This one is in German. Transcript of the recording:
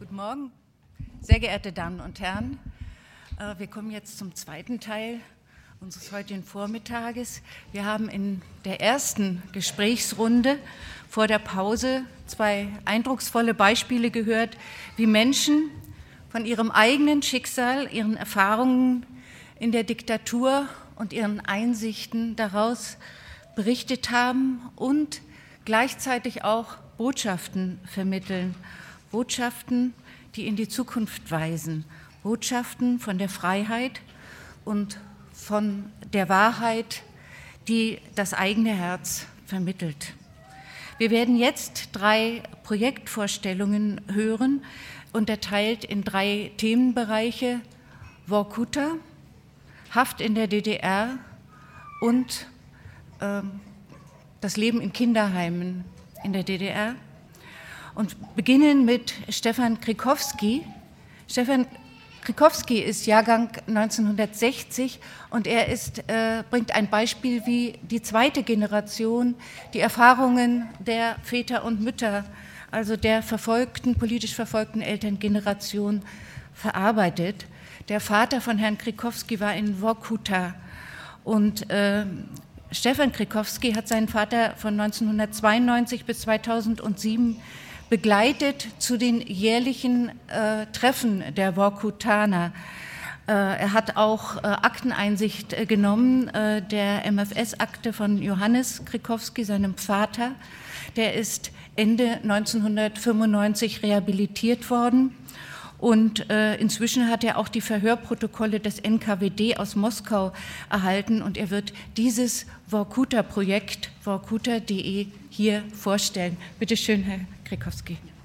Guten Morgen, sehr geehrte Damen und Herren. Wir kommen jetzt zum zweiten Teil unseres heutigen Vormittages. Wir haben in der ersten Gesprächsrunde vor der Pause zwei eindrucksvolle Beispiele gehört, wie Menschen von ihrem eigenen Schicksal, ihren Erfahrungen in der Diktatur und ihren Einsichten daraus berichtet haben und gleichzeitig auch Botschaften vermitteln. Botschaften, die in die Zukunft weisen. Botschaften von der Freiheit und von der Wahrheit, die das eigene Herz vermittelt. Wir werden jetzt 3 Projektvorstellungen hören, unterteilt in 3 Themenbereiche: Vorkuta, Haft in der DDR und das Leben in Kinderheimen in der DDR. Und beginnen mit Stefan Krikowski. Stefan Krikowski ist Jahrgang 1960 und er bringt ein Beispiel, wie die zweite Generation die Erfahrungen der Väter und Mütter, also der politisch verfolgten Elterngeneration, verarbeitet. Der Vater von Herrn Krikowski war in Vorkuta und Stefan Krikowski hat seinen Vater von 1992 bis 2007 begleitet zu den jährlichen Treffen der Vorkutaner. Er hat auch Akteneinsicht genommen, der MFS-Akte von Johannes Krikowski, seinem Vater. Der ist Ende 1995 rehabilitiert worden. Und inzwischen hat er auch die Verhörprotokolle des NKWD aus Moskau erhalten und er wird dieses Vorkuta-Projekt, vorkuta.de, hier vorstellen. Bitte schön, Herr Krikowski.